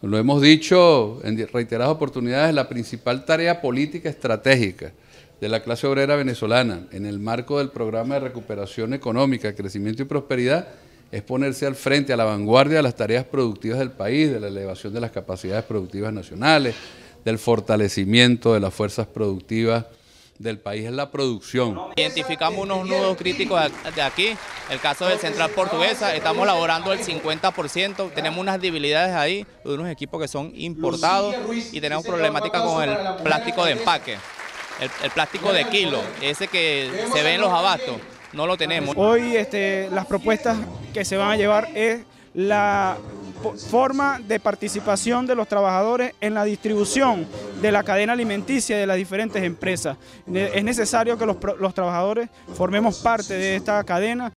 Lo hemos dicho en reiteradas oportunidades, la principal tarea política estratégica de la clase obrera venezolana en el marco del programa de recuperación económica, crecimiento y prosperidad es ponerse al frente, a la vanguardia de las tareas productivas del país, de la elevación de las capacidades productivas nacionales, del fortalecimiento de las fuerzas productivas del país, es la producción. Identificamos unos nudos críticos de aquí, el caso del Central Portuguesa, estamos laborando el 50%, tenemos unas debilidades ahí, de unos equipos que son importados y tenemos problemática con el plástico de empaque, el plástico de kilo, ese que se ve en los abastos, no lo tenemos. Hoy las propuestas que se van a llevar es la forma de participación de los trabajadores en la distribución de la cadena alimenticia de las diferentes empresas. Es necesario que los trabajadores formemos parte de esta cadena.